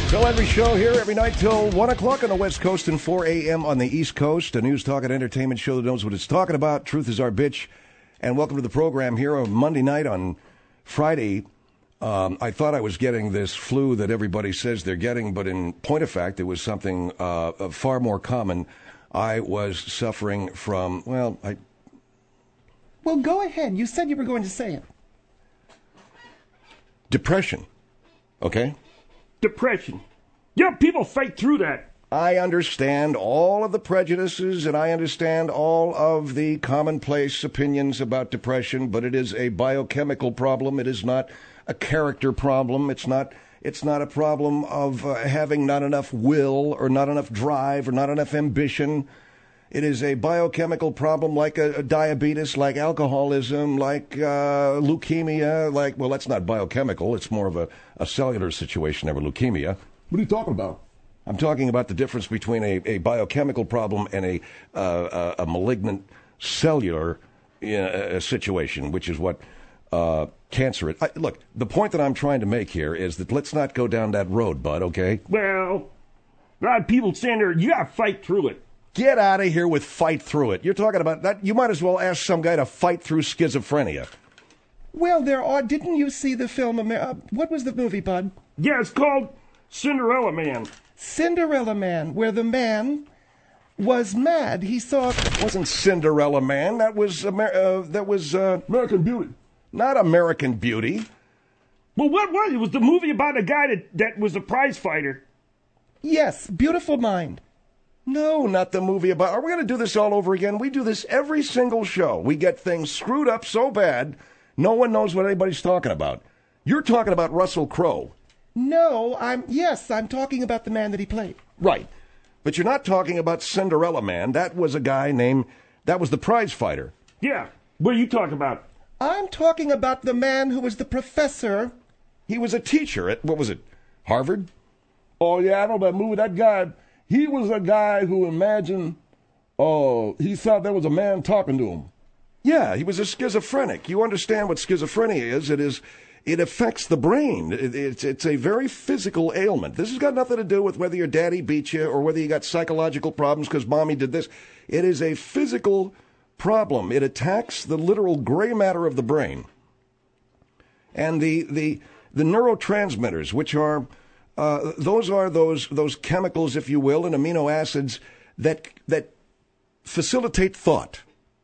Bill Henry Show here every night till 1 o'clock on the West Coast and 4 a.m. on the East Coast. A news, talk, and entertainment show that knows what it's talking about. Truth is our bitch. And welcome to the program here on Monday night. On Friday, I thought I was getting this flu that everybody says they're getting, but in point of fact, it was something far more common. I was suffering from, Well, go ahead. You said you were going to say it. Depression. Okay? Depression. Yeah, people fight through that. I understand all of the prejudices and I understand all of the commonplace opinions about depression, but it is a biochemical problem. It is not a character problem. It's not a problem of having not enough will or not enough drive or not enough ambition. It is a biochemical problem like a diabetes, like alcoholism, like leukemia, well, that's not biochemical. It's more of a cellular situation there with leukemia. What are you talking about? I'm talking about the difference between a biochemical problem and a malignant cellular situation, which is what cancer is. Look, the point that I'm trying to make here is that let's not go down that road, bud, okay? Well, a lot of people saying there, you gotta fight through it. Get out of here with fight through it. You're talking about that. You might as well ask some guy to fight through schizophrenia. Well, there are. Didn't you see the film? What was the movie, bud? Yeah, it's called Cinderella Man. Cinderella Man, where the man was mad. He saw. It wasn't Cinderella Man. That was American Beauty. Not American Beauty. Well, what was it? It was the movie about a guy that was a prize fighter. Yes, Beautiful Mind. No, not the movie about... Are we going to do this all over again? We do this every single show. We get things screwed up so bad, no one knows what anybody's talking about. You're talking about Russell Crowe. No, I'm talking about the man that he played. Right. But you're not talking about Cinderella Man. That was a guy that was the prize fighter. Yeah. What are you talking about? I'm talking about the man who was the professor. He was a teacher at, what was it, Harvard? Oh, yeah, I know that movie. That guy... He was a guy who imagined, he thought there was a man talking to him. Yeah, he was a schizophrenic. You understand what schizophrenia is. It affects the brain. It's a very physical ailment. This has got nothing to do with whether your daddy beat you or whether you got psychological problems because mommy did this. It is a physical problem. It attacks the literal gray matter of the brain. And the neurotransmitters, which are... those are those chemicals, if you will, and amino acids that facilitate thought.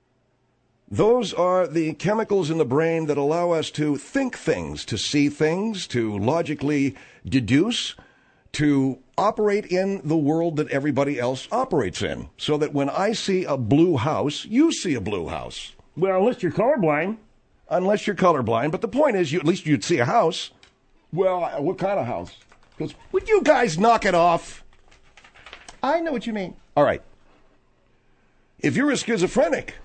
Those are the chemicals in the brain that allow us to think things, to see things, to logically deduce, to operate in the world that everybody else operates in. So that when I see a blue house, you see a blue house. Well, unless you're colorblind. Unless you're colorblind. But the point is, at least you'd see a house. Well, what kind of house? Would you guys knock it off? I know what you mean. All right. If you're a schizophrenic,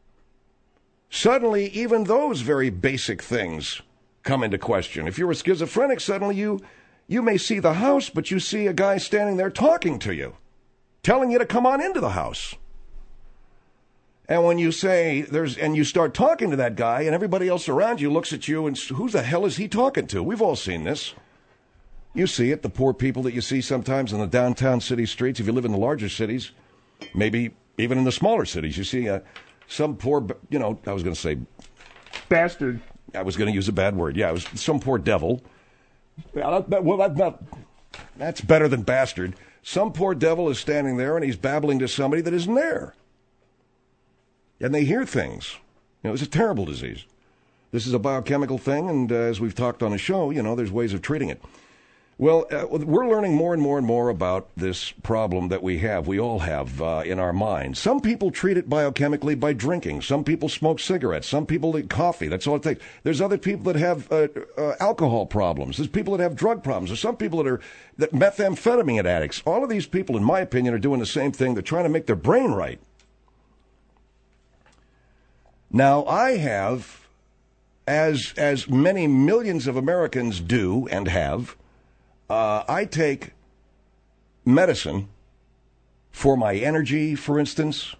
suddenly even those very basic things come into question. If you're a schizophrenic, suddenly you may see the house, but you see a guy standing there talking to you, telling you to come on into the house. And when you say and you start talking to that guy, and everybody else around you looks at you and who the hell is he talking to? We've all seen this. You see it, the poor people that you see sometimes in the downtown city streets. If you live in the larger cities, maybe even in the smaller cities, you see some poor, I was going to say... Bastard. I was going to use a bad word. Yeah, it was some poor devil. That's better than bastard. Some poor devil is standing there and he's babbling to somebody that isn't there. And they hear things. It's a terrible disease. This is a biochemical thing, and as we've talked on the show, there's ways of treating it. Well, we're learning more and more and more about this problem that we all have in our minds. Some people treat it biochemically by drinking. Some people smoke cigarettes. Some people eat coffee. That's all it takes. There's other people that have alcohol problems. There's people that have drug problems. There's some people that methamphetamine addicts. All of these people, in my opinion, are doing the same thing. They're trying to make their brain right. Now, I have, as many millions of Americans do and have, I take medicine for my energy, for instance,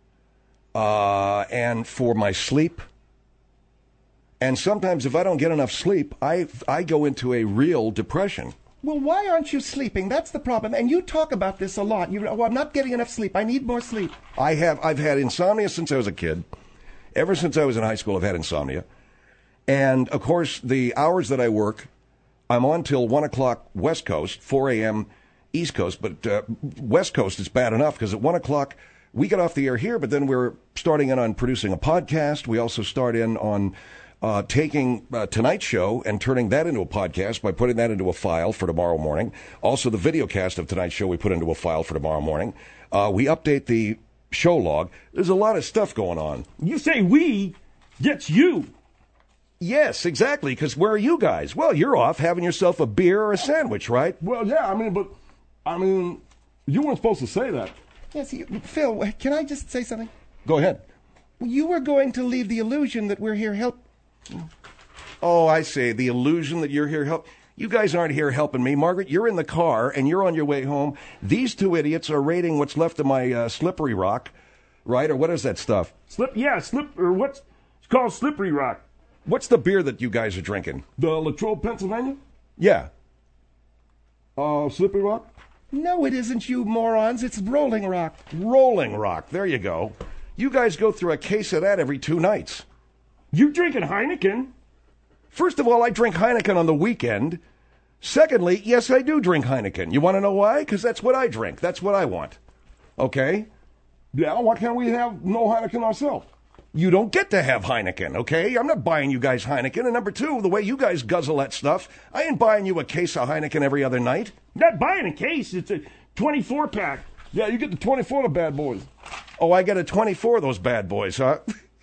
and for my sleep. And sometimes if I don't get enough sleep, I go into a real depression. Well, why aren't you sleeping? That's the problem. And you talk about this a lot. I'm not getting enough sleep. I need more sleep. I've had insomnia since I was a kid. Ever since I was in high school, I've had insomnia. And, of course, the hours that I work, I'm on till 1 o'clock West Coast, 4 a.m. East Coast. But West Coast is bad enough because at 1 o'clock we get off the air here, but then we're starting in on producing a podcast. We also start in on taking tonight's show and turning that into a podcast by putting that into a file for tomorrow morning. Also, the video cast of tonight's show we put into a file for tomorrow morning. We update the show log. There's a lot of stuff going on. You say we, that's you. Yes, exactly, because where are you guys? Well, you're off having yourself a beer or a sandwich, right? Well, yeah, you weren't supposed to say that. Yes, Phil, can I just say something? Go ahead. You were going to leave the illusion that we're here help. Oh, I see. The illusion that you're here help. You guys aren't here helping me. Margaret, you're in the car, and you're on your way home. These two idiots are raiding what's left of my slippery rock, right? Or what is that stuff? It's called Slippery Rock. What's the beer that you guys are drinking? The Latrobe, Pennsylvania? Yeah. Slippery Rock? No, it isn't, you morons. It's Rolling Rock. Rolling Rock. There you go. You guys go through a case of that every 2 nights. You drinking Heineken? First of all, I drink Heineken on the weekend. Secondly, yes, I do drink Heineken. You want to know why? Because that's what I drink. That's what I want. Okay? Yeah, why can't we have no Heineken ourselves? You don't get to have Heineken, okay? I'm not buying you guys Heineken. And number two, the way you guys guzzle that stuff, I ain't buying you a case of Heineken every other night. Not buying a case. It's a 24-pack. Yeah, you get the 24 of the bad boys. Oh, I get a 24 of those bad boys, huh?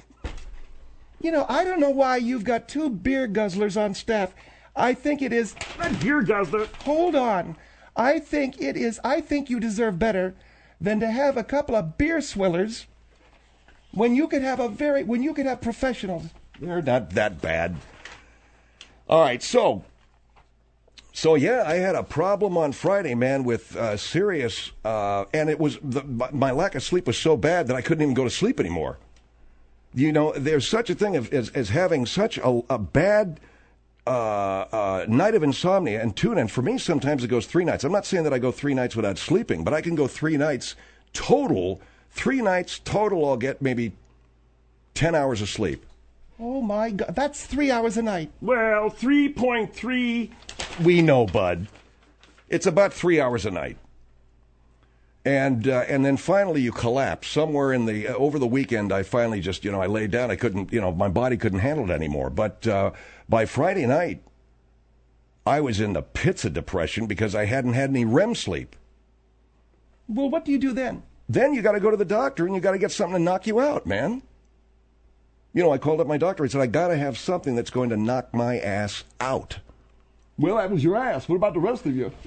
You know, I don't know why you've got 2 beer guzzlers on staff. I think it is... Not beer guzzler. Hold on. I think you deserve better than to have a couple of beer swillers when you could have professionals. They're not that bad. All right, so yeah, I had a problem on Friday, man, with serious, and it was my lack of sleep was so bad that I couldn't even go to sleep anymore. You know, there's such a thing as having such a bad night of insomnia and tune-in. For me, sometimes it goes 3 nights. I'm not saying that I go 3 nights without sleeping, but I can go 3 nights total. 3 nights total, I'll get maybe 10 hours of sleep. Oh, my God. That's 3 hours a night. Well, 3.3. We know, bud. It's about 3 hours a night. And then finally you collapse. Somewhere over the weekend, I finally just, I laid down. I couldn't, my body couldn't handle it anymore. But by Friday night, I was in the pits of depression because I hadn't had any REM sleep. Well, what do you do then? Then you got to go to the doctor and you got to get something to knock you out, man. I called up my doctor. He said, I got to have something that's going to knock my ass out. Well, that was your ass. What about the rest of you?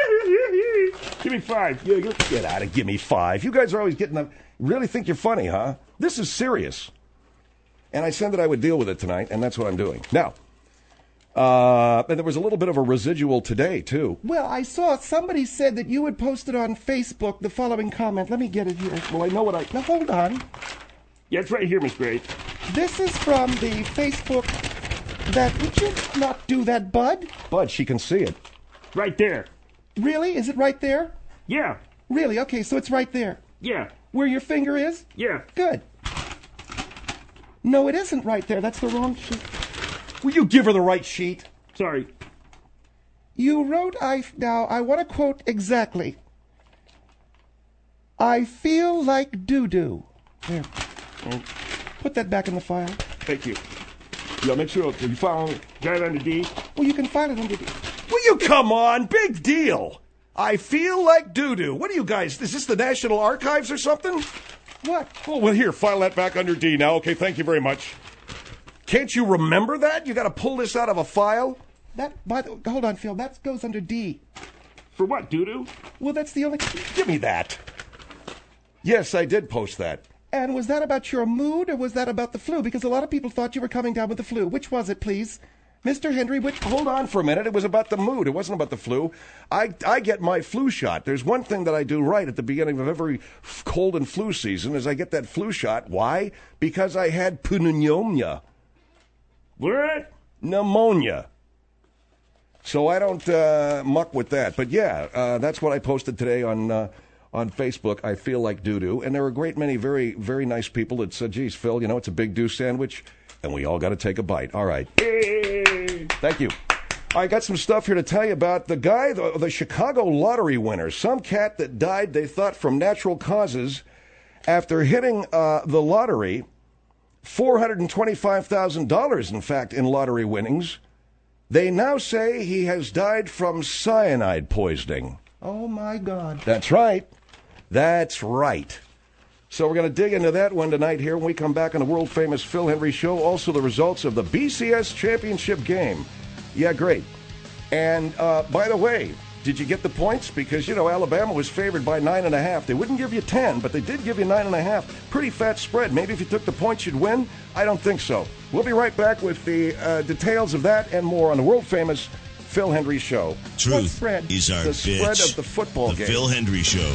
Give me 5. Yeah, get out of give me 5. You guys are always getting the... Really think you're funny, huh? This is serious. And I said that I would deal with it tonight, and that's what I'm doing. Now, and there was a little bit of a residual today, too. Well, I saw somebody said that you had posted on Facebook the following comment. Let me get it here. Well, I know what I... Now, hold on. Yeah, it's right here, Miss Grace. This is from the Facebook that... Would you not do that, Bud? Bud, she can see it. Right there. Really? Is it right there? Yeah. Really? Okay, so it's right there. Yeah. Where your finger is? Yeah. Good. No, it isn't right there. That's the wrong sheet. Will you give her the right sheet? Sorry. You wrote, now, I want to quote exactly. I feel like doo-doo. There. Put that back in the file. Thank you. Yeah, make sure you file it. Got it under D? Well, you can file it under D. Will you come on? Big deal. I feel like doo-doo. What are you guys? Is this the National Archives or something? What? Oh, well, here, file that back under D now. Okay, thank you very much. Can't you remember that? You got to pull this out of a file? Hold on, Phil. That goes under D. For what, doo-doo? Well, that's the only... Give me that. Yes, I did post that. And was that about your mood, or was that about the flu? Because a lot of people thought you were coming down with the flu. Which was it, please? Mr. Henry, which... Hold on for a minute. It was about the mood. It wasn't about the flu. I get my flu shot. There's one thing that I do right at the beginning of every cold and flu season is I get that flu shot. Why? Because I had pneumonia. What? Pneumonia. So I don't muck with that. But yeah, that's what I posted today on Facebook. I feel like doo-doo. And there were a great many very, very nice people that said, geez, Phil, it's a big do sandwich, and we all got to take a bite. All right. Thank you. I got some stuff here to tell you about the guy, the Chicago lottery winner, some cat that died, they thought, from natural causes after hitting the lottery, $425,000, in fact, in lottery winnings. They now say he has died from cyanide poisoning. Oh, my God. That's right. That's right. So we're going to dig into that one tonight here when we come back on the world-famous Phil Hendrie Show. Also the results of the BCS championship game. Yeah, great. And by the way, did you get the points? Because, Alabama was favored by 9.5. They wouldn't give you 10, but they did give you 9.5. Pretty fat spread. Maybe if you took the points, you'd win. I don't think so. We'll be right back with the details of that and more on the world-famous Phil Hendrie Show. Truth is our the bitch. Spread of the football game. The Phil Hendrie Show.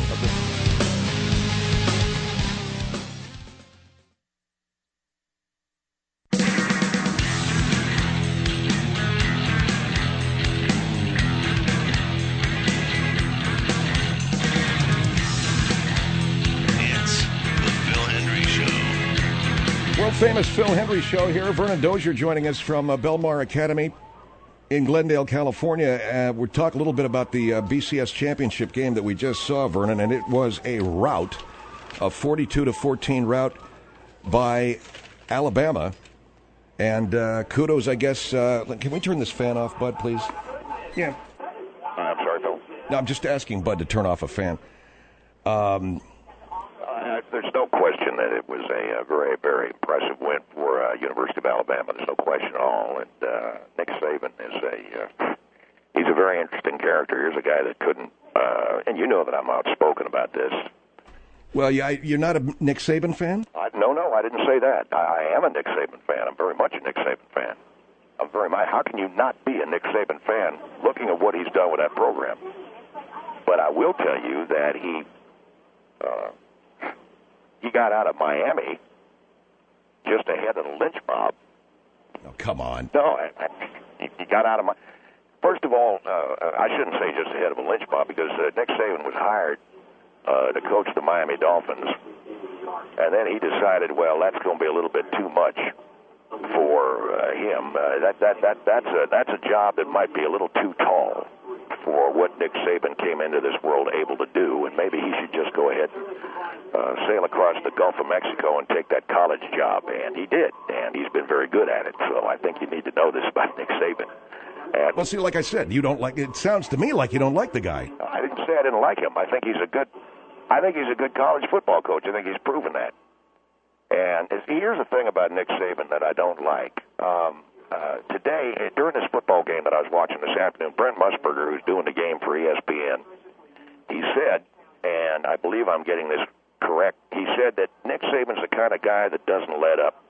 Famous Phil Hendrie Show here. Vernon Dozier joining us from Belmar Academy in Glendale, California. We'll talk a little bit about the BCS championship game that we just saw, Vernon, and it was a rout, a 42-14 rout by Alabama. And kudos, I guess. Can we turn this fan off, Bud, please? Yeah. I'm sorry, Phil. No, I'm just asking Bud to turn off a fan. There's no question that it was a very, very impressive win for University of Alabama. There's no question at all. And Nick Saban is he's a very interesting character. Here's a guy that couldn't, and you know that I'm outspoken about this. Well, you're not a Nick Saban fan? No, I didn't say that. I am a Nick Saban fan. I'm very much a Nick Saban fan. I'm very much. How can you not be a Nick Saban fan looking at what he's done with that program? But I will tell you that he got out of Miami just ahead of the lynch mob. Oh, come on. No, he got out of my. First of all, I shouldn't say just ahead of a lynch mob because Nick Saban was hired to coach the Miami Dolphins, and then he decided, well, that's going to be a little bit too much for him. That's a job that might be a little too tall for what Nick Saban came into this world able to do, and maybe he should just go ahead and sail across the Gulf of Mexico and take that college job. And he did, and he's been very good at it. So I think you need to know this about Nick Saban. And well, see, like I said, you don't like. It sounds to me like you don't like the guy. I didn't say I didn't like him. I think he's a good college football coach. I think he's proven that. And here's the thing about Nick Saban that I don't like. Today, during this football game that I was watching this afternoon, Brent Musburger, who's doing the game for ESPN, he said, and I believe I'm getting this correct, he said that Nick Saban's the kind of guy that doesn't let up,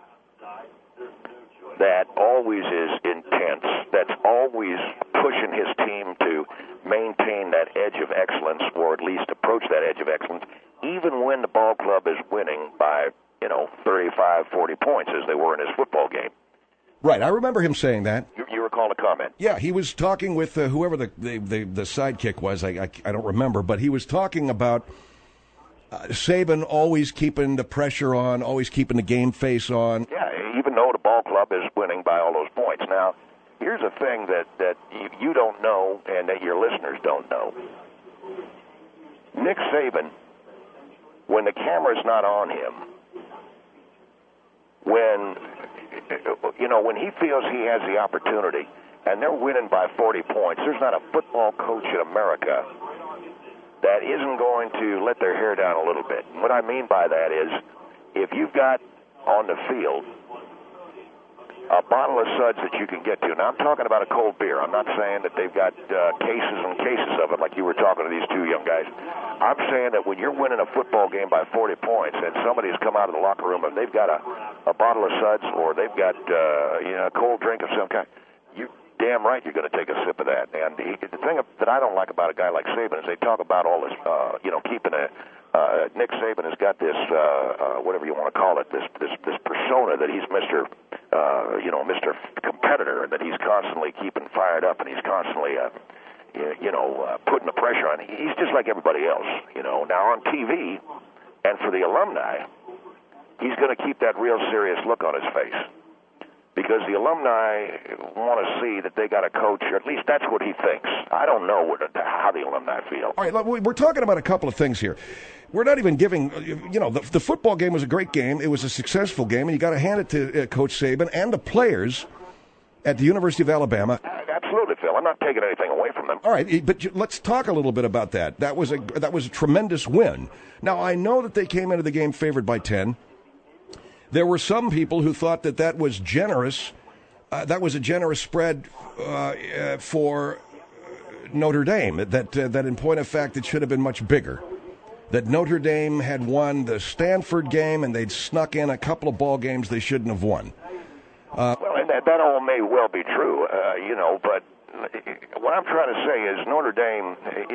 that always is intense, that's always pushing his team to maintain that edge of excellence, or at least approach that edge of excellence, even when the ball club is winning by, 35, 40 points, as they were in his football game. Right, I remember him saying that. You recall the comment? Yeah, he was talking with whoever the sidekick was. I don't remember, but he was talking about Saban always keeping the pressure on, always keeping the game face on. Yeah, even though the ball club is winning by all those points. Now, here's a thing that you don't know and that your listeners don't know. Nick Saban, when the camera's not on him, when he feels he has the opportunity and they're winning by 40 points, there's not a football coach in America that isn't going to let their hair down a little bit. And what I mean by that is, if you've got on the field a bottle of suds that you can get to. Now, I'm talking about a cold beer. I'm not saying that they've got cases and cases of it like you were talking to these two young guys. I'm saying that when you're winning a football game by 40 points and somebody's come out of the locker room and they've got a bottle of suds or they've got a cold drink of some kind, you damn right you're going to take a sip of that. And the thing that I don't like about a guy like Saban is they talk about all this, keeping a Nick Saban has got this, whatever you want to call it, this persona that he's Mr. Mr. Competitor, that he's constantly keeping fired up, and he's constantly, putting the pressure on. He's just like everybody else, Now on TV, and for the alumni, he's going to keep that real serious look on his face. Because the alumni want to see that they got a coach, or at least that's what he thinks. I don't know how the alumni feel. All right, look, we're talking about a couple of things here. We're not even giving, the football game was a great game. It was a successful game, and you got to hand it to Coach Saban and the players at the University of Alabama. Absolutely, Phil. I'm not taking anything away from them. All right, but let's talk a little bit about that. That was a tremendous win. Now, I know that they came into the game favored by 10. There were some people who thought that was generous. That was a generous spread for Notre Dame. That in point of fact, it should have been much bigger. That Notre Dame had won the Stanford game, and they'd snuck in a couple of ball games they shouldn't have won. Well, and that all may well be true, but what I'm trying to say is Notre Dame,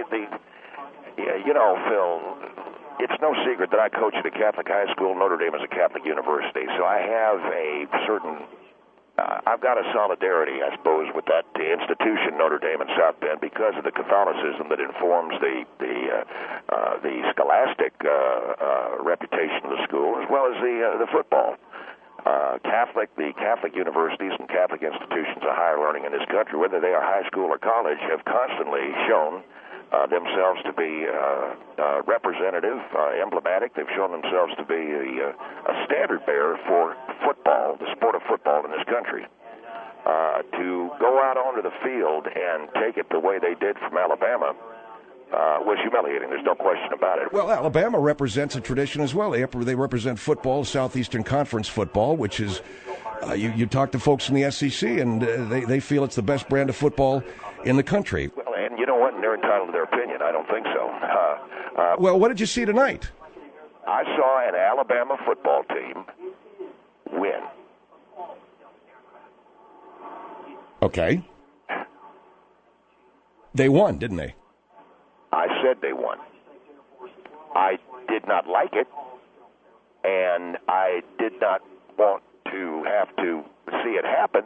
Phil, it's no secret that I coach at a Catholic high school. Notre Dame is a Catholic university, so I have a certain I've got a solidarity, I suppose, with that institution, Notre Dame in South Bend, because of the Catholicism that informs the scholastic reputation of the school, as well as the football. The Catholic universities and Catholic institutions of higher learning in this country, whether they are high school or college, have constantly shown themselves to be representative, emblematic. They've shown themselves to be a standard bearer for football, the sport of football in this country. To go out onto the field and take it the way they did from Alabama was humiliating. There's no question about it. Well, Alabama represents a tradition as well. They represent football, Southeastern Conference football, which is, you talk to folks in the SEC, and they feel it's the best brand of football in the country. Well, and you know what? They're entitled to their opinion. I don't think so. Well, what did you see tonight? I saw an Alabama football team win. Okay. They won, didn't they? I said they won. I did not like it, and I did not want to have to see it happen.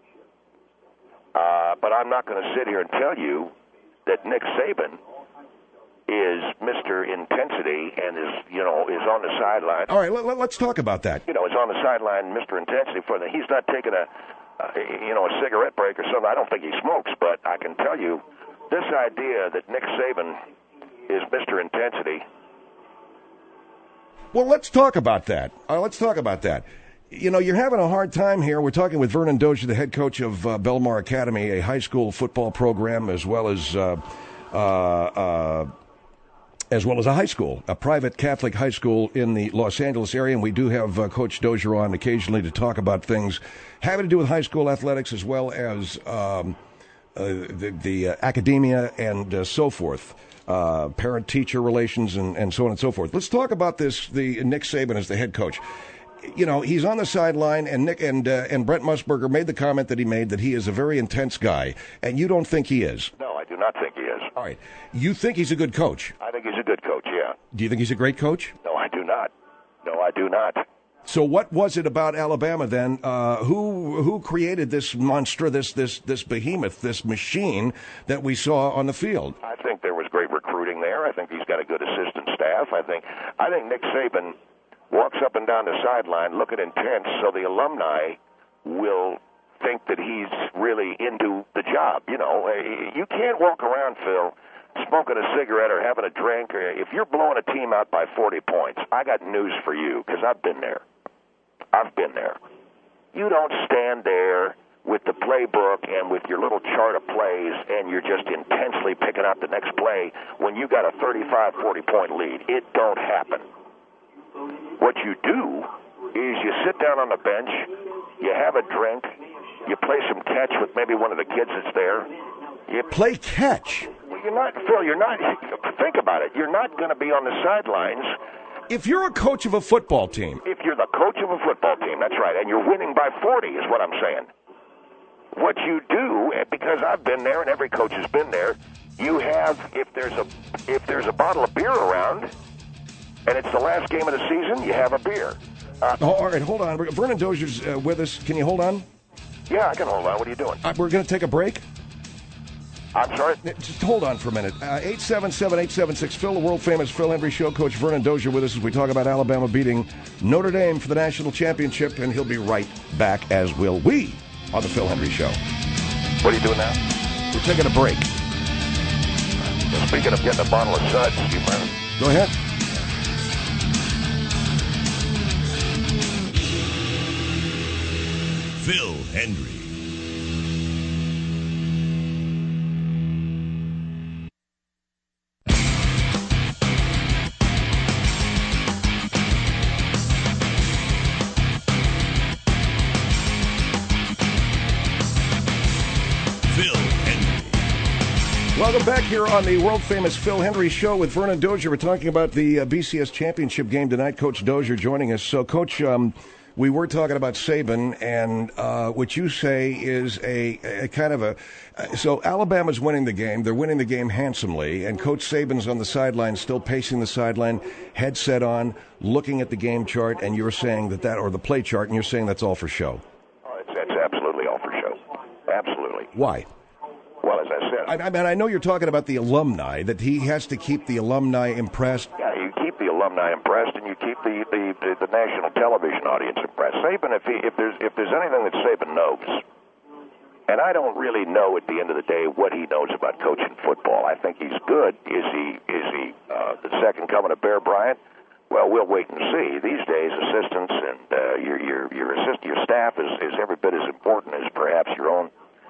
But I'm not going to sit here and tell you that Nick Saban is Mr. Intensity and is on the sideline. All right, let's talk about that. Is on the sideline, Mr. Intensity he's not taking a cigarette break or something. I don't think he smokes, but I can tell you this idea that Nick Saban is Mr. Intensity. Well, let's talk about that. You're having a hard time here. We're talking with Vernon Dozier, the head coach of Belmar Academy, a high school football program, as well as a high school, a private Catholic high school in the Los Angeles area. And we do have Coach Dozier on occasionally to talk about things having to do with high school athletics, as well as the academia and so forth. Parent-teacher relations and so on and so forth. Let's talk about this. The Nick Saban as the head coach. He's on the sideline, and Nick and Brent Musburger made the comment that he made that he is a very intense guy, and you don't think he is. No, I do not think he is. All right, you think he's a good coach? I think he's a good coach. Yeah. Do you think he's a great coach? No, I do not. So what was it about Alabama then? Who created this monster, this behemoth, this machine that we saw on the field? I think there was great recruiting there. I think he's got a good assistant staff. I think Nick Saban walks up and down the sideline looking intense, so the alumni will think that he's really into the job. You can't walk around, Phil, smoking a cigarette or having a drink. Or if you're blowing a team out by 40 points, I got news for you, because I've been there. You don't stand there with the playbook and with your little chart of plays and you're just intensely picking out the next play when you got a 35, 40-point lead. It don't happen. What you do is you sit down on the bench, you have a drink, you play some catch with maybe one of the kids that's there. You play catch? Well, you're not, think about it. You're not going to be on the sidelines. If you're a coach of a football team. If you're the coach of a football team, that's right, and you're winning by 40 is what I'm saying. What you do, because I've been there and every coach has been there, you have, if there's a bottle of beer around, and it's the last game of the season, you have a beer. All right, hold on. Vernon Dozier's with us. Can you hold on? Yeah, I can hold on. What are you doing? We're going to take a break. I'm sorry? Just hold on for a minute. 877-876-PHIL, the world-famous Phil Hendry Show. Coach Vernon Dozier with us as we talk about Alabama beating Notre Dame for the national championship, and he'll be right back, as will we, on the Phil Hendry Show. What are you doing now? We're taking a break. Speaking of getting a bottle of suds, you mind? Go ahead. Phil Hendry. Welcome back here on the world-famous Phil Hendry Show with Vernon Dozier. We're talking about the BCS championship game tonight. Coach Dozier joining us. So, Coach, we were talking about Saban, and what you say is a kind of a... So Alabama's winning the game. They're winning the game handsomely, and Coach Saban's on the sideline, still pacing the sideline, headset on, looking at the game chart, and you're saying that or the play chart, and you're saying that's all for show. That's absolutely all for show. Absolutely. Why? Well, as I said... I mean, I know you're talking about the alumni, that he has to keep the alumni impressed. Yeah, you keep the alumni impressed, and you keep the national television audience impressed. Saban, if there's anything that Saban knows, and I don't really know at the end of the day what he knows about coaching football. I think he's good. Is he the second coming of Bear Bryant? Well, we'll wait and see. These days, assistants and your staff is every bit as important as perhaps your own.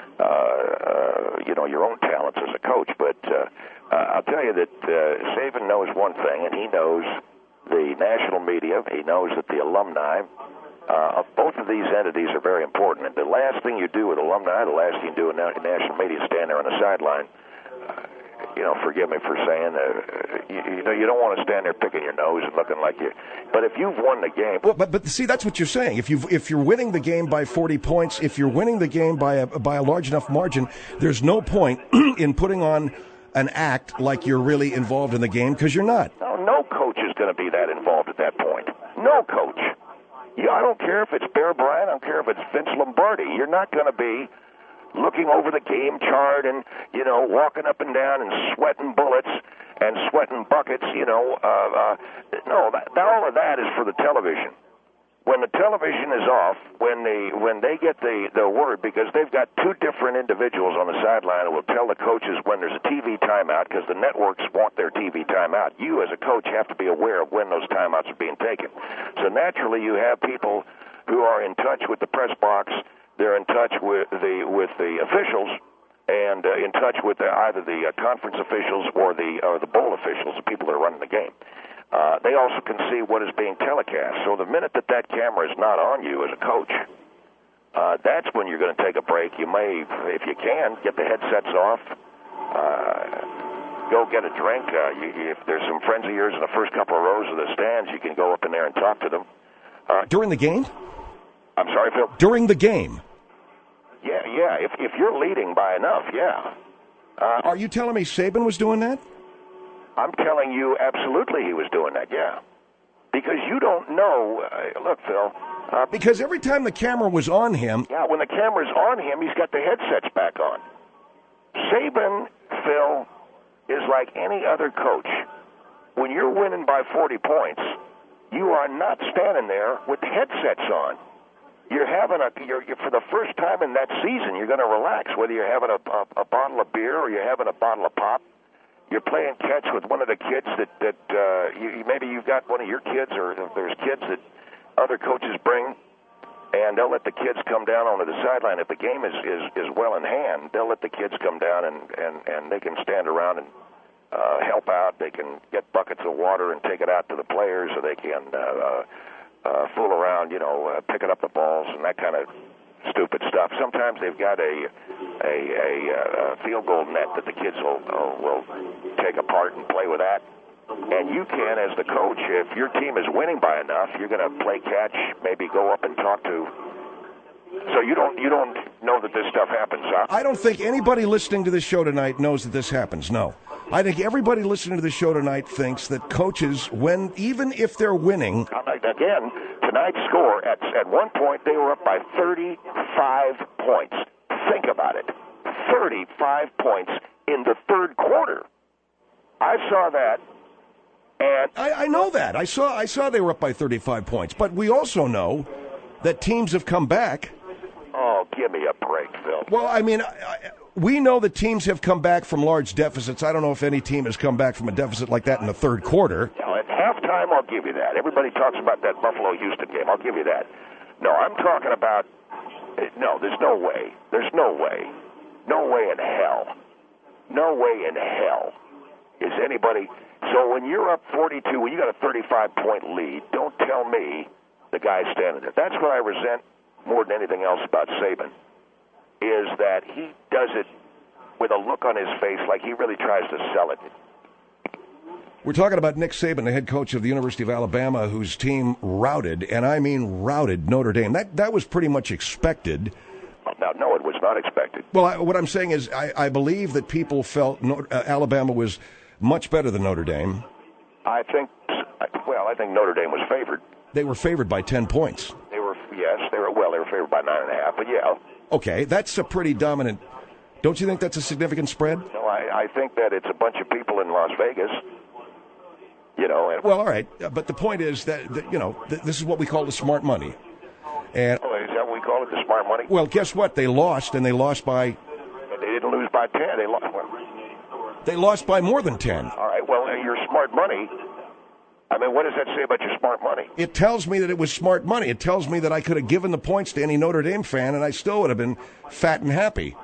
Your own talents as a coach, but I'll tell you that Saban knows one thing, and he knows the national media. He knows that the alumni of both of these entities are very important. And the last thing you do with alumni, the last thing you do with national media, is stand there on the sideline. Forgive me for saying, you don't want to stand there picking your nose and looking like you. But if you've won the game, well, but see, that's what you're saying. If you're winning the game by 40 points, if you're winning the game by a large enough margin, there's no point in putting on an act like you're really involved in the game, because you're not. No coach is going to be that involved at that point. No coach. I don't care if it's Bear Bryant. I don't care if it's Vince Lombardi. You're not going to be looking over the game chart and, walking up and down and sweating bullets and sweating buckets, no, all of that is for the television. When the television is off, when they get the word, because they've got two different individuals on the sideline who will tell the coaches when there's a TV timeout, because the networks want their TV timeout. You as a coach have to be aware of when those timeouts are being taken. So naturally you have people who are in touch with the press box. They're in touch with the officials, and in touch with either the conference officials or the bowl officials, the people that are running the game. They also can see what is being telecast. So the minute that camera is not on you as a coach, that's when you're going to take a break. You may, if you can, get the headsets off, go get a drink. If there's some friends of yours in the first couple of rows of the stands, you can go up in there and talk to them. During the game? I'm sorry, Phil? During the game? Yeah. If you're leading by enough, yeah. Are you telling me Saban was doing that? I'm telling you, absolutely he was doing that, yeah. Because you don't know. Look, Phil. Because every time the camera was on him... Yeah, when the camera's on him, he's got the headsets back on. Saban, Phil, is like any other coach. When you're winning by 40 points, you are not standing there with the headsets on. You're having you're for the first time in that season, you're going to relax, whether you're having a bottle of beer or you're having a bottle of pop. You're playing catch with one of the kids that maybe you've got one of your kids, or there's kids that other coaches bring, and they'll let the kids come down onto the sideline. If the game is well in hand, they'll let the kids come down and they can stand around and help out. They can get buckets of water and take it out to the players, or they can fool around, picking up the balls and that kind of stupid stuff. Sometimes they've got a field goal net that the kids will take apart and play with that. And you can, as the coach, if your team is winning by enough, you're going to play catch, maybe go up and talk to So you don't know that this stuff happens, huh? I don't think anybody listening to this show tonight knows that this happens. No. I think everybody listening to the show tonight thinks that coaches, even if they're winning. Again, tonight's score, at one point, they were up by 35 points. Think about it. 35 points in the third quarter. I saw that, and I know that. I saw they were up by 35 points. But we also know that teams have come back. Oh, give me a break, Phil. Well, I mean, we know that teams have come back from large deficits. I don't know if any team has come back from a deficit like that in the third quarter. Now, at halftime, I'll give you that. Everybody talks about that Buffalo-Houston game. I'll give you that. No, I'm talking about, no, there's no way. There's no way. No way in hell. No way in hell is anybody. So when you're up 42, when you got a 35-point lead, don't tell me the guy's standing there. That's what I resent more than anything else about Saban, is that he does it with a look on his face like he really tries to sell it. We're talking about Nick Saban, the head coach of the University of Alabama, whose team routed, and I mean routed, Notre Dame. That was pretty much expected. Now, no, it was not expected. Well, what I'm saying is I believe that people felt Alabama was much better than Notre Dame. I think Notre Dame was favored. They were favored by 10 points. They were favored by 9.5, but yeah. Okay, that's a pretty dominant. Don't you think that's a significant spread? No, I think that it's a bunch of people in Las Vegas. Well, all right, but the point is that this is what we call the smart money. And is that what we call it, the smart money? Well, guess what? They lost, and they lost by. They didn't lose by 10. They lost by more than 10. All right. Well, your smart money. I mean, what does that say about your smart money? It tells me that it was smart money. It tells me that I could have given the points to any Notre Dame fan, and I still would have been fat and happy.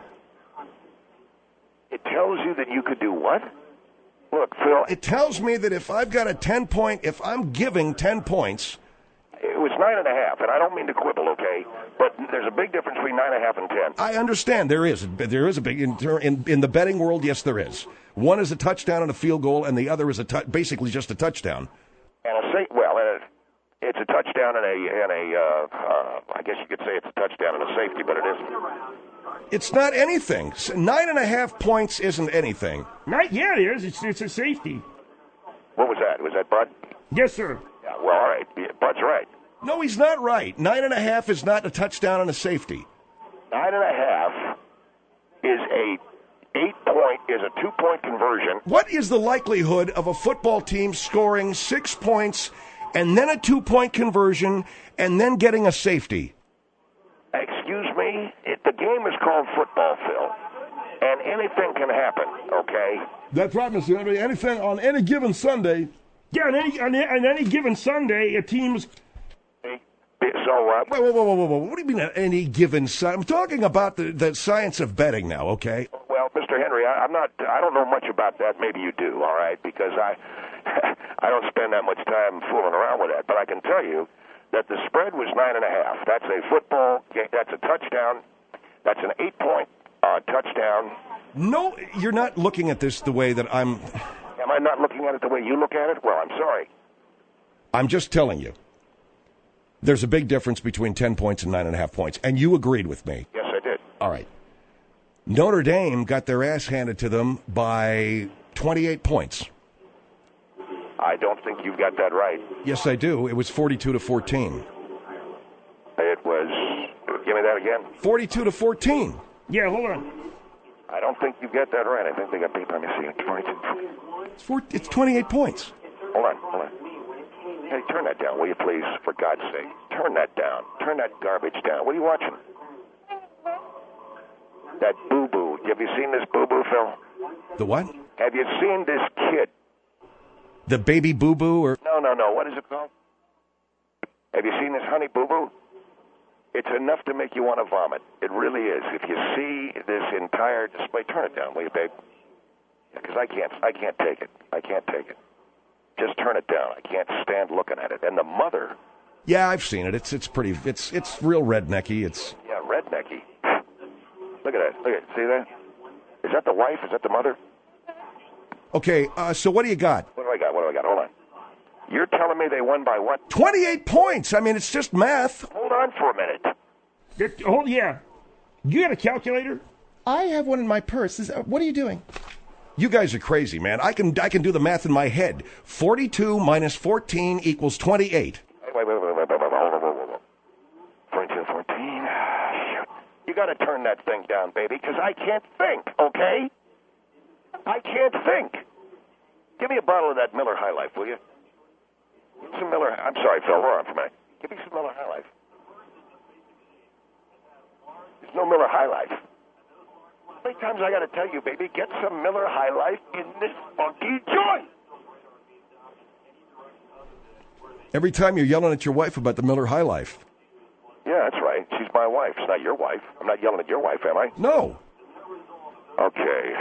It tells you that you could do what? Look, Phil. It tells me that if I've got a 10-point, if I'm giving 10 points. It was 9.5, and I don't mean to quibble, okay? But there's a big difference between 9.5 and 10. I understand there is a big in the betting world. Yes, there is. One is a touchdown and a field goal, and the other is basically just a touchdown. And it's a touchdown and I guess you could say it's a touchdown and a safety, but it isn't. It's not anything. 9.5 points isn't anything. Yeah, it is. It's a safety. What was that? Was that Bud? Yes, sir. Yeah, well, all right. Bud's right. No, he's not right. 9.5 is not a touchdown and a safety. 9.5 is a 2-point conversion. What is the likelihood of a football team scoring 6 points and then a 2-point conversion and then getting a safety? Excuse me? The game is called football, Phil, and anything can happen, okay? That's right, Mr. Henry. Anything on any given Sunday. Yeah, on any given Sunday, a team's... So, Whoa. What do you mean on any given Sunday? I'm talking about the science of betting now, okay? Well, Mr. Henry, I don't know much about that. Maybe you do, all right? Because I don't spend that much time fooling around with that. But I can tell you that the spread was 9.5. That's a football game. That's a touchdown. That's an 8-point touchdown. No, you're not looking at this the way that I'm... Am I not looking at it the way you look at it? Well, I'm sorry. I'm just telling you. There's a big difference between 10 points and 9.5 points, and you agreed with me. Yes, I did. All right. Notre Dame got their ass handed to them by 28 points. I don't think you've got that right. Yes, I do. It was 42-14. It was... Give me that again. 42-14. Yeah, hold on. I don't think you get that right. I think they got beat. Let me see. It's 28 points. Hold on. Hey, turn that down, will you please? For God's sake. Turn that down. Turn that garbage down. What are you watching? That boo-boo. Have you seen this boo-boo, Phil? The what? Have you seen this kid? The baby boo-boo? Or No. What is it called? Have you seen this honey boo-boo? It's enough to make you want to vomit. It really is. If you see this entire display, turn it down, will you, babe? Because I can't take it. I can't take it. Just turn it down. I can't stand looking at it. And the mother. Yeah, I've seen it. It's pretty. It's real rednecky. Yeah, rednecky. Look at that. See that? Is that the wife? Is that the mother? Okay. So what do you got? What do I got? Hold on. You're telling me they won by what? 28 points. I mean, it's just math. Hold on for a minute. Oh, yeah. You got a calculator? I have one in my purse. What are you doing? You guys are crazy, man. I can do the math in my head. 42 minus 14 equals 28. Wait. 42, 14. Shoot. You got to turn that thing down, baby, because I can't think, okay? I can't think. Give me a bottle of that Miller High Life, will you? Some Miller. I'm sorry, Phil. Hold on for a minute. Give me some Miller High Life. There's no Miller High Life. How many times I got to tell you, baby, get some Miller High Life in this funky joint? Every time you're yelling at your wife about the Miller High Life. Yeah, that's right. She's my wife. It's not your wife. I'm not yelling at your wife, am I? No. Okay.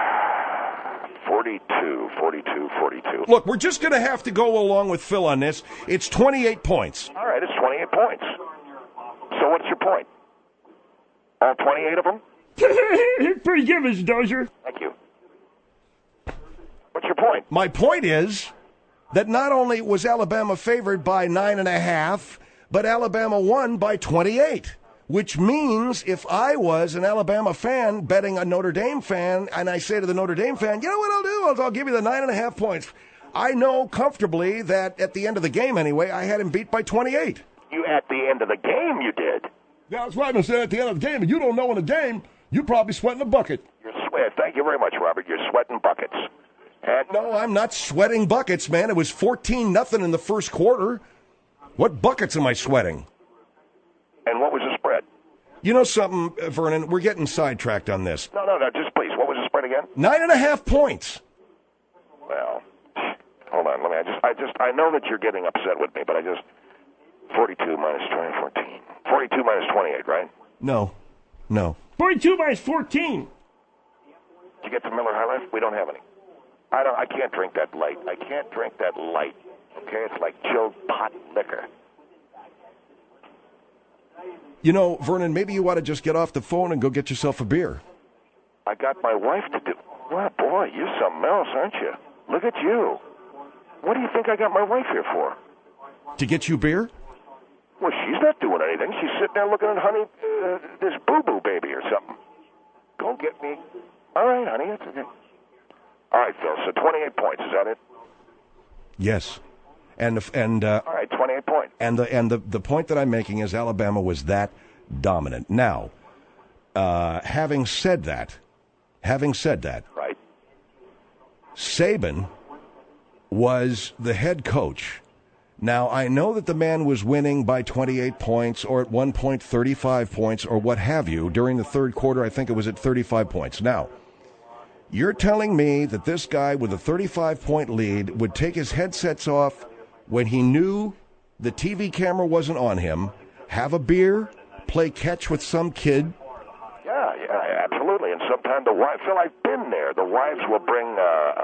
42. Look, we're just going to have to go along with Phil on this. It's 28 points. All right, it's 28 points. So what's your point? All 28 of them? Pretty good, Mr. Dozier. Thank you. What's your point? My point is that not only was Alabama favored by 9.5, but Alabama won by 28. Which means if I was an Alabama fan betting a Notre Dame fan, and I say to the Notre Dame fan, you know what I'll do? I'll give you the 9.5 points. I know comfortably that at the end of the game anyway, I had him beat by 28. You at the end of the game, you did. Yeah, that's right, Mr. At the end of the game, and you don't know in the game, you probably sweating a bucket. You're sweat. Thank you very much, Robert. You're sweating buckets. And No, I'm not sweating buckets, man. It was 14-0 in the first quarter. What buckets am I sweating? And what was the spread? You know something, Vernon? We're getting sidetracked on this. No, just please. What was the spread again? 9.5 points. Well, hold on. I know that you're getting upset with me, but 42 minus 20, 14. 42 minus 28, right? No. 42 minus 14. Did you get some Miller High Life? We don't have any. I can't drink that light. I can't drink that light. Okay? It's like chilled pot liquor. You know, Vernon, maybe you ought to just get off the phone and go get yourself a beer. I got my wife to do. Well, boy, you're something else, aren't you? Look at you. What do you think I got my wife here for? To get you beer? Well, she's not doing anything. She's sitting there looking at this boo-boo baby or something. Go get me. All right, honey, that's okay. All right, Phil, so 28 points, is that it? Yes. All right, 28 points. And the point that I'm making is Alabama was that dominant. Now, having said that, Right. Saban was the head coach. Now, I know that the man was winning by 28 points or at one point 35 points or what have you. During the third quarter, I think it was at 35 points. Now, you're telling me that this guy with a 35-point lead would take his headsets off when he knew the TV camera wasn't on him, have a beer, play catch with some kid? Yeah, absolutely. And sometimes the wife, Phil, I've been there. The wives will bring,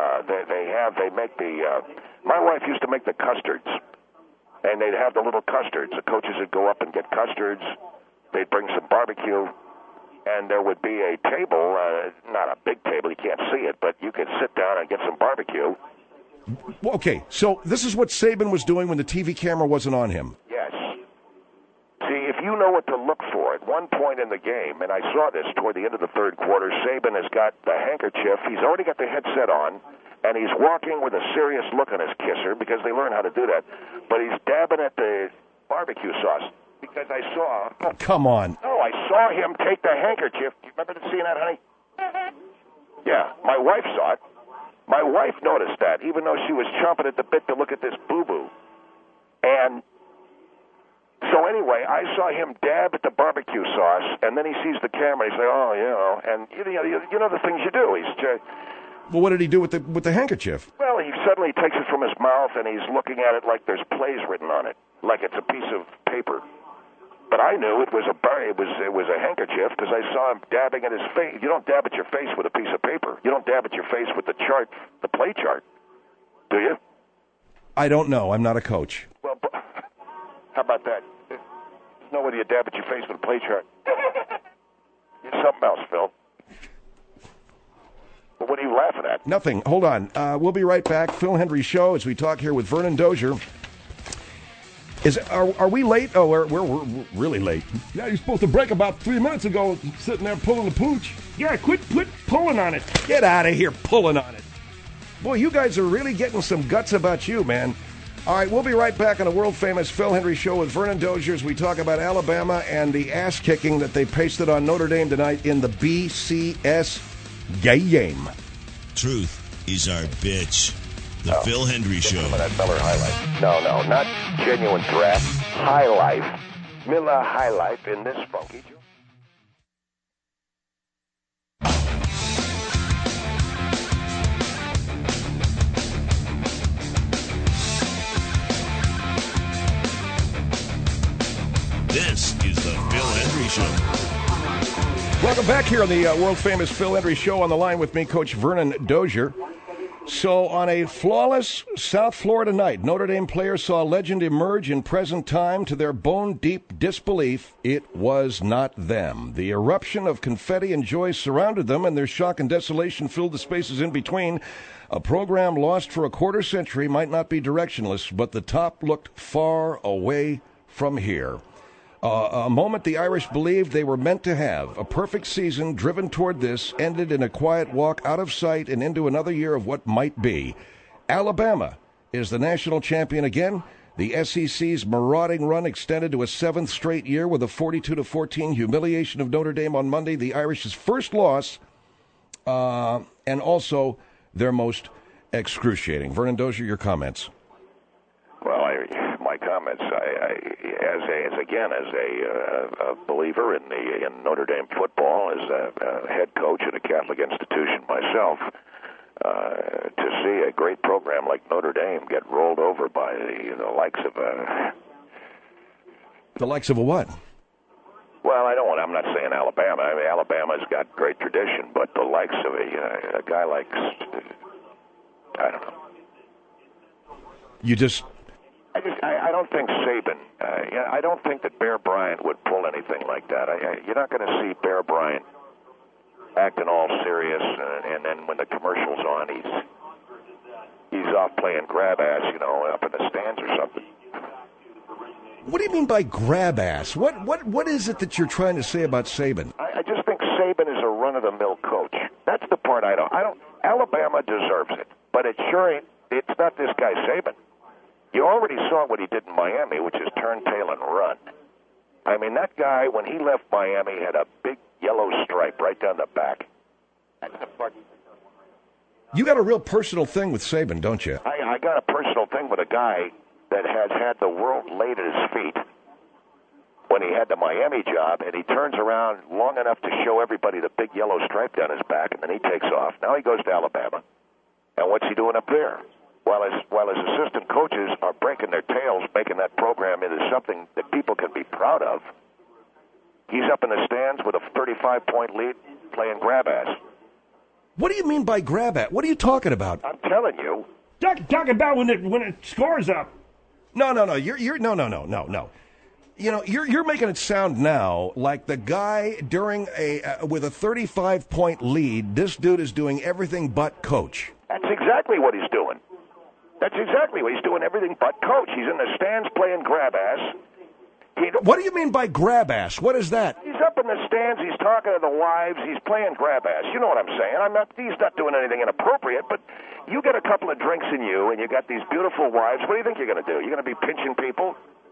my wife used to make the custards. And they'd have the little custards. The coaches would go up and get custards. They'd bring some barbecue. And there would be a table, not a big table, you can't see it, but you could sit down and get some barbecue. Okay, so this is what Saban was doing when the TV camera wasn't on him. Yes. See, if you know what to look for, at one point in the game, and I saw this toward the end of the third quarter, Saban has got the handkerchief. He's already got the headset on, and he's walking with a serious look on his kisser because they learn how to do that. But he's dabbing at the barbecue sauce because I saw... Oh, come on. No, I saw him take the handkerchief. You remember seeing that, honey? Yeah, my wife saw it. My wife noticed that, even though she was chomping at the bit to look at this boo-boo. And so anyway, I saw him dab at the barbecue sauce, and then he sees the camera, and he's like, oh, you know, and you know the things you do. Well, what did he do with the handkerchief? Well, he suddenly takes it from his mouth, and he's looking at it like there's plays written on it, like it's a piece of paper. But I knew it was a handkerchief because I saw him dabbing at his face. You don't dab at your face with a piece of paper. You don't dab at your face with the chart, the play chart, do you? I don't know. I'm not a coach. Well, how about that? Know whether you dab at your face with a play chart. You're something else, Phil. But what are you laughing at? Nothing. Hold on. We'll be right back. Phil Hendrie Show as we talk here with Vernon Dozier. Are we late? Oh, we're really late. Yeah, you're supposed to break about 3 minutes ago, sitting there pulling the pooch. Yeah, quit pulling on it. Get out of here pulling on it. Boy, you guys are really getting some guts about you, man. All right, we'll be right back on the world-famous Phil Hendry Show with Vernon Dozier as we talk about Alabama and the ass-kicking that they pasted on Notre Dame tonight in the BCS game. Truth is our bitch. The Phil Hendry Show. That Miller High Life. No, not genuine draft. High Life. Miller High Life in this funky joint. This is the Phil Hendry Show. Welcome back here on the world-famous Phil Hendry Show. On the line with me, Coach Vernon Dozier. So on a flawless South Florida night, Notre Dame players saw legend emerge in present time. To their bone-deep disbelief, it was not them. The eruption of confetti and joy surrounded them, and their shock and desolation filled the spaces in between. A program lost for a quarter century might not be directionless, but the top looked far away from here. A moment the Irish believed they were meant to have. A perfect season driven toward this ended in a quiet walk out of sight and into another year of what might be. Alabama is the national champion again. The SEC's marauding run extended to a seventh straight year with a 42-14 humiliation of Notre Dame on Monday. The Irish's first loss and also their most excruciating. Vernon Dozier, your comments. Well, my comments, as a believer in Notre Dame football, as a head coach at a Catholic institution myself, to see a great program like Notre Dame get rolled over by the likes of the likes of a what? Well, I'm not saying Alabama. I mean, Alabama's got great tradition, but the likes of a guy like, I don't know. I don't think Saban. I don't think that Bear Bryant would pull anything like that. You're not going to see Bear Bryant acting all serious, and then when the commercial's on, he's off playing grab ass, up in the stands or something. What do you mean by grab ass? What is it that you're trying to say about Saban? I just think Saban is a run-of-the-mill coach. That's the part I don't. Alabama deserves it, but it sure ain't. It's not this guy Saban. You already saw what he did in Miami, which is turn tail and run. I mean, that guy, when he left Miami, had a big yellow stripe right down the back. You got a real personal thing with Saban, don't you? I got a personal thing with a guy that has had the world laid at his feet when he had the Miami job, and he turns around long enough to show everybody the big yellow stripe down his back, and then he takes off. Now he goes to Alabama. And what's he doing up there? While his assistant coaches are breaking their tails, making that program into something that people can be proud of, he's up in the stands with a 35-point lead playing grab ass. What do you mean by grab ass? What are you talking about? I'm telling you. Talking about when it scores up. No. You're no. You're making it sound now like the guy during with a 35-point lead. This dude is doing everything but coach. That's exactly what he's doing. He's doing everything but coach. He's in the stands playing grab ass. What do you mean by grab ass? What is that? He's up in the stands. He's talking to the wives. He's playing grab ass. You know what I'm saying? He's not doing anything inappropriate, but you get a couple of drinks in you, and you got these beautiful wives. What do you think you're going to do? You're going to be pinching people?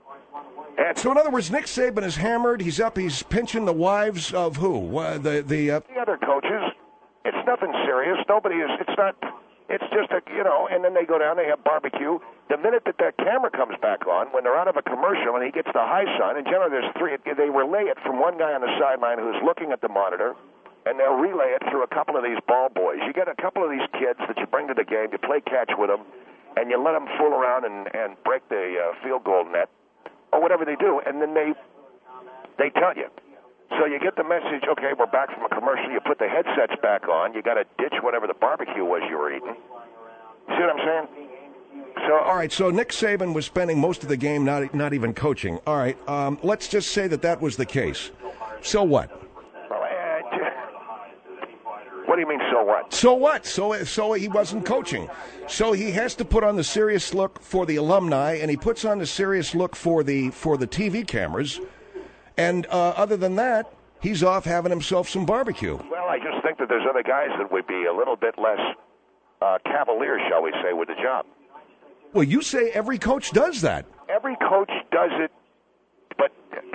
So, in other words, Nick Saban is hammered. He's up. He's pinching the wives of who? The other coaches. It's nothing serious. Nobody is. It's not. It's just and then they go down, they have barbecue. The minute that camera comes back on, when they're out of a commercial and he gets the high sign, and generally there's three, they relay it from one guy on the sideline who's looking at the monitor, and they'll relay it through a couple of these ball boys. You get a couple of these kids that you bring to the game, you play catch with them, and you let them fool around and break the field goal net, or whatever they do, and then they tell you. So you get the message, okay, we're back from a commercial. You put the headsets back on. You got to ditch whatever the barbecue was you were eating. See what I'm saying? All right, so Nick Saban was spending most of the game not even coaching. All right, let's just say that was the case. So what? What do you mean, so what? what? So what? So he wasn't coaching. So he has to put on the serious look for the alumni, and he puts on the serious look for the TV cameras. And other than that, he's off having himself some barbecue. Well, I just think that there's other guys that would be a little bit less cavalier, shall we say, with the job. Well, you say every coach does that. Every coach does it, but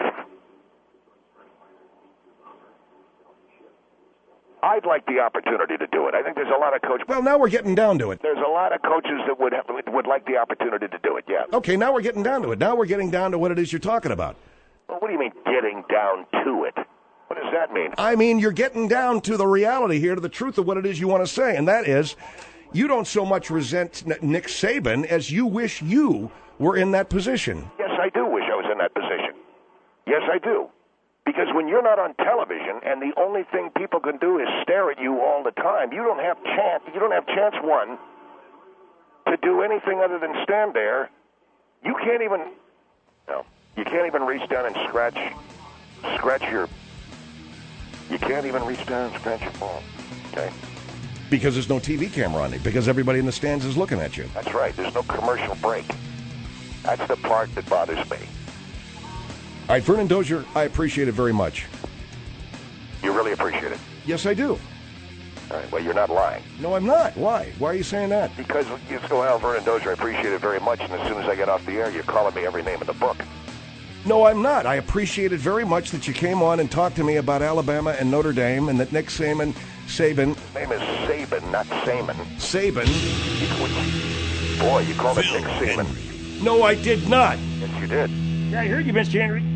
I'd like the opportunity to do it. I think there's a lot of coaches. Well, now we're getting down to it. There's a lot of coaches that would like the opportunity to do it, yeah. Okay, now we're getting down to it. Now we're getting down to what it is you're talking about. Well, what do you mean getting down to it? What does that mean? I mean, you're getting down to the reality here, to the truth of what it is you want to say, and that is you don't so much resent Nick Saban as you wish you were in that position. Yes, I do wish I was in that position. Yes, I do. Because when you're not on television and the only thing people can do is stare at you all the time, you don't have chance one to do anything other than stand there. You can't even reach down and scratch your. You can't even reach down and scratch your ball. Okay. Because there's no TV camera on it. Because everybody in the stands is looking at you. That's right. There's no commercial break. That's the part that bothers me. All right, Vernon Dozier, I appreciate it very much. You really appreciate it? Yes, I do. All right, well, you're not lying. No, I'm not. Why? Why are you saying that? Because you go, well, Vernon Dozier, I appreciate it very much, and as soon as I get off the air, you're calling me every name in the book. No, I'm not. I appreciate it very much that you came on and talked to me about Alabama and Notre Dame, and that Nick Saban... His name is Saban, not Saman. Saban? Boy, you called it Nick Saban. No, I did not. Yes, you did. Yeah, I heard you, Mr. Henry.